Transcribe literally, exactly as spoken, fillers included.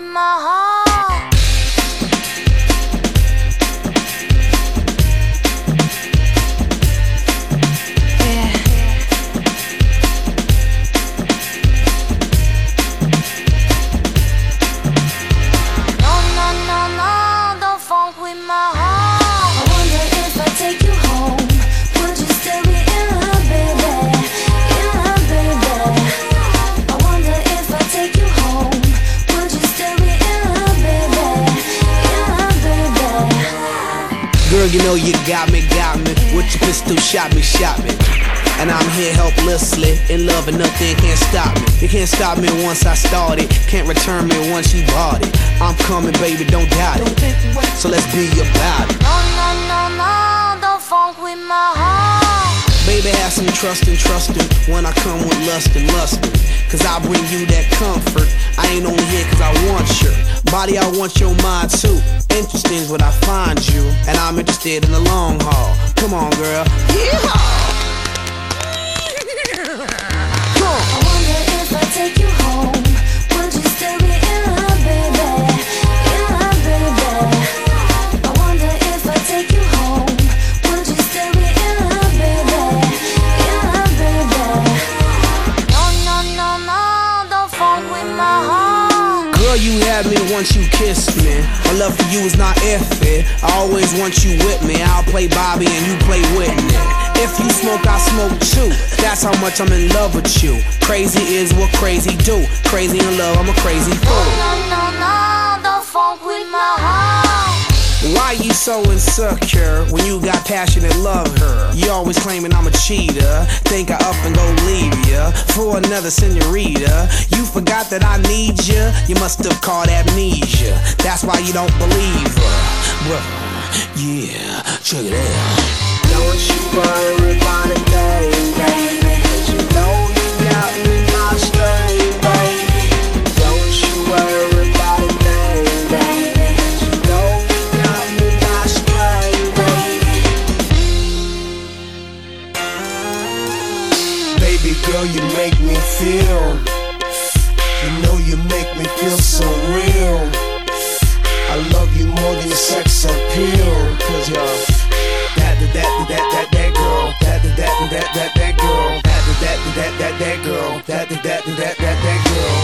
with my heart. Yeah. No, no, no, no, don't funk with my heart. I wonder if I take you home, would you still be in love, baby? In love, baby. I wonder if I take you home, would you still be in love, baby? In love, baby. Girl, you know you got me, got me. With your pistol, shot me, shot me. And I'm here helplessly, in love and nothing can't stop me. You can't stop me once I started, can't return me once you bought it. I'm coming, baby, don't doubt it. So let's be about it. No, no, no, no, don't funk with my heart. Baby, have some trust and trustin' when I come with lust and lustin'. Cause I bring you that comfort. I ain't only here cause I want your body, I want your mind too. Interesting is what I find you, and I'm interested in the long haul. Come on, girl. Yeehaw! I wonder if I take you home, would you still be in love, baby? In love, baby. I wonder if I take you home, would you still be in love, baby? In love, baby. No, no, no, no, don't funk with my heart. Girl, you had me once you kissed me. My love for you is not iffy. I always want you with me. I'll play Bobby and you play Whitney. If you smoke, I smoke too. That's how much I'm in love with you. Crazy is what crazy do. Crazy in love, I'm a crazy fool. No, no, no, don't funk with my heart. Why you so insecure when you got passionate love her? You always claiming I'm a cheater. Think I up and go leave ya for another senorita. You forgot that I need ya. You must have caught amnesia. That's why you don't believe her. Well, yeah, check it out. Don't you worry about a thing, baby. 'Cause you know you got me my string, baby. Don't you worry about a thing, baby. 'Cause you know you got me my string, baby. Baby girl, you make me feel. You know you make me feel so real. I love you more than your sex appeal. 'Cause you're that, that, that, that, that, that girl. That, that, that, that, that, that girl. That, that, that, that, that, that girl. That, that, that, that, that, that girl.